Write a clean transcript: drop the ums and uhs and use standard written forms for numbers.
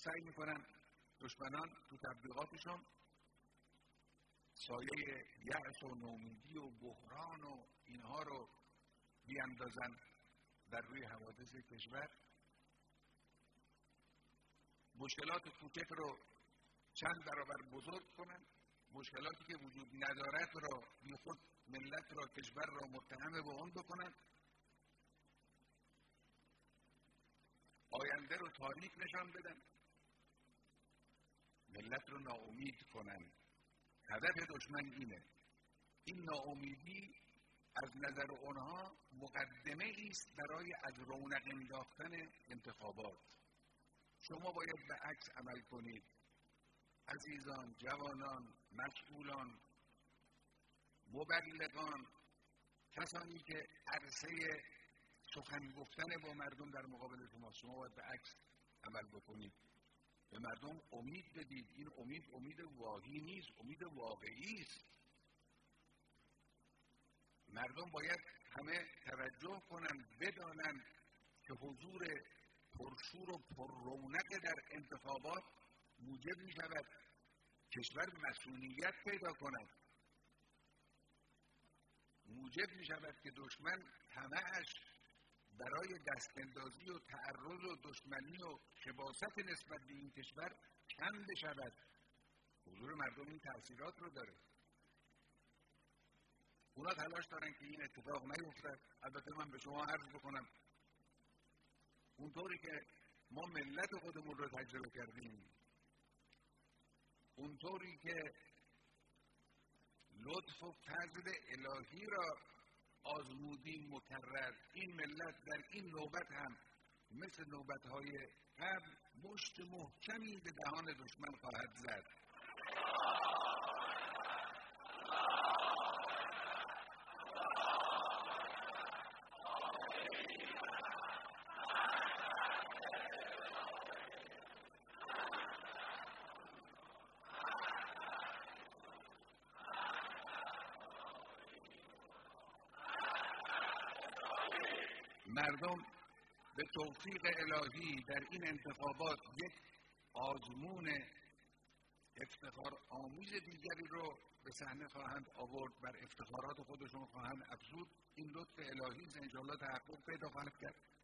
سعی میکنن دشمنان تو تبلیغاتشون سایه یأس و نومیدی و بحران و اینها رو بیاندازن در روی حوادث کشور، مشکلات کوچک رو چند برابر بزرگ کنن، مشکلاتی که وجود ندارد را بی خود ملت را، کشور را متهم به اون بکنن، آینده رو تاریک نشان بدن، ملت رو ناامید کنن. هدف دشمن اینه. این ناامیدی از نظر اونها مقدمه است برای از رونق انداختن انتخابات. شما باید به عکس عمل کنید. عزیزان، جوانان، مسئولان، مبلغان، کسانی که عرصه سخن گفتن با مردم در مقابل شما باید به عکس عمل بکنید. به مردم امید بدید. این امید واهی نیست، امید واقعی است. مردم باید همه توجه کنند، بدانند که حضور پرشور و پررونق در انتخابات موجب می شود کشور مسئولیت پیدا کند، موجب می شود که دشمن همه‌اش برای دستاندازی و تعرض و دشمنی و شباست نسبت به این کشور کم بشود. حضور مردم این تأثیرات رو داره. اونا تلاش دارن که این اتفاق نیفتد. البته من به شما عرض بکنم اونطوری که ما ملت خودمون رو تجربه کردیم، اونطوری که لطف و فضل الهی را آزمودیم مکرر، این ملت در این نوبت هم مثل نوبت‌های قبل مشت محکمی به دهان دشمن خواهد زد. مردم به توفیق الهی در این انتخابات یک آزمون افتخار آمیز دیگری رو به صحنه خواهند آورد، بر افتخارات خودشون خواهند افزود. این لطف الهی انشاءالله تحقق پیدا خواهد کرد.